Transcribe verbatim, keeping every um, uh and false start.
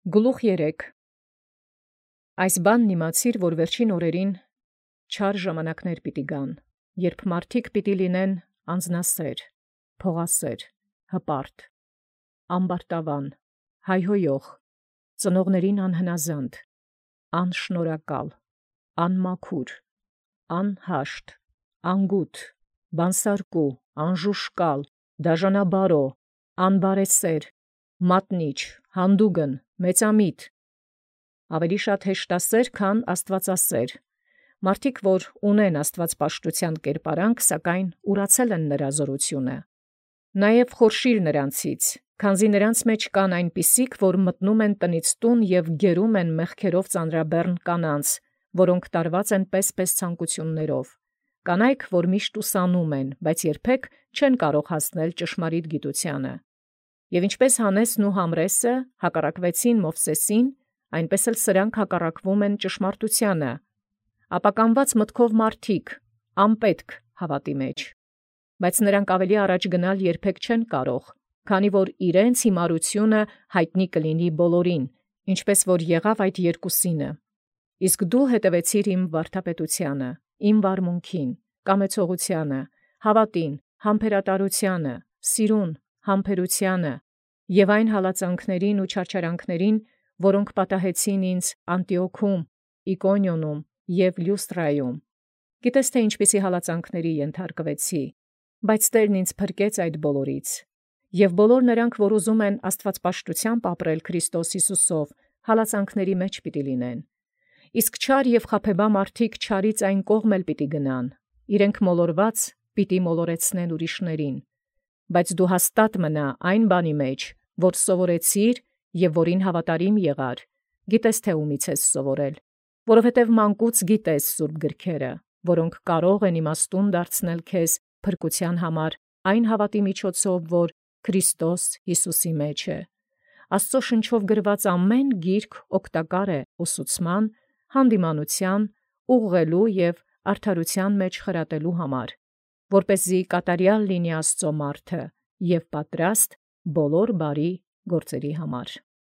Գլուխ երեք Այս բանն իմացիր, որ վերջին օրերին չար ժամանակներ պիտի գան, երբ մարդիկ պիտի լինեն անձնասեր, փողասեր, հպարտ, ամբարտավան, հայհոյող, ծնողներին անհնազանդ, անշնորհակալ, անմաքուր, անհաշտ, անգութ, բանսարկու, անժուշկալ, դաժանաբարո, անբարեսեր, մատնիչ, հանդուգն, մեծամիտ, ավելի շատ հեշտասեր, քան աստվածասեր, մարդիկ, որ ունեն աստվածպաշտության կերպարանք, սակայն ուրացել են նրա զորությունը։ Նաև խորշիր նրանցից, քանզի նրանց մեջ կան այնպիսիք, որ մտնում են տնից տուն և գերում են մեղքերով ծանրաբեռն կանանց, որոնք տարված են պես-պես ցանկություններով, կանայք, որ միշտ ուսանում են, բայց երբեք չեն կարող հասնել ճշմարիտ գիտությանը։ Եվ ինչպես Հանեսն ու Համրեսը հակառակվեցին Մովսեսին, այնպես էլ սրանք հակառակվում են ճշմարտությանը, ապականված մտքով մարդիկ, անպետք հավատի մեջ, բայց նրանք ավելի առաջ գնալ երբեք չեն կարող, քանի որ իրենց հիմարությունը հայտնի կլինի բոլորին, ինչպես որ եղավ այդ երկուսինը։ Իսկ դու հետևեցիր իմ վարդապետությանը, իմ վարմունքին, կամեցողությանը, հավատին, համբերատարությանը, սիրուն, համբերությանը և այն հալածանքներին ու չարչարանքներին, որոնք պատահեցին ինձ Անտիոքում, Իկոնիոնում և Լյուստրայում։ Գիտես թե ինչպիսի հալածանքների ենթարկվեցի, բայց Տերն ինձ փրկեց այդ բոլորից։ Եվ բոլոր նրանք, որ ուզում են աստվածպաշտությամբ ապրել Քրիստոս Հիսուսով, հալածանքների մեջ պիտի լինեն։ Իսկ չար և խաբեբա մարդիկ չարից այն կողմ էլ պիտի գնան, իրենք մոլորված պիտի մոլորեցնեն ուրիշներին։ Բայց դու հաստատ մնա այն բանի մեջ, որ սովորեցիր և որին հավատարիմ եղար, գիտես թե ումից ես սովորել, որովհետև մանկուց գիտես սուրբ գրքերը, որոնք կարող են իմաստուն դարձնել քեզ փրկության համար այն հավատի միջոցով, որ Քրիստոս Հիսուսի մեջ է։ Աստծո շնչով գրված ամեն գիրք օգտակար է ուսուցման, հանդիմանության, ուղղելու և արդարության մեջ խրատելու համար, որպեսզի կատարյալ լինի Աստծո մարդը և պատրաստ բոլոր բարի գործերի համար։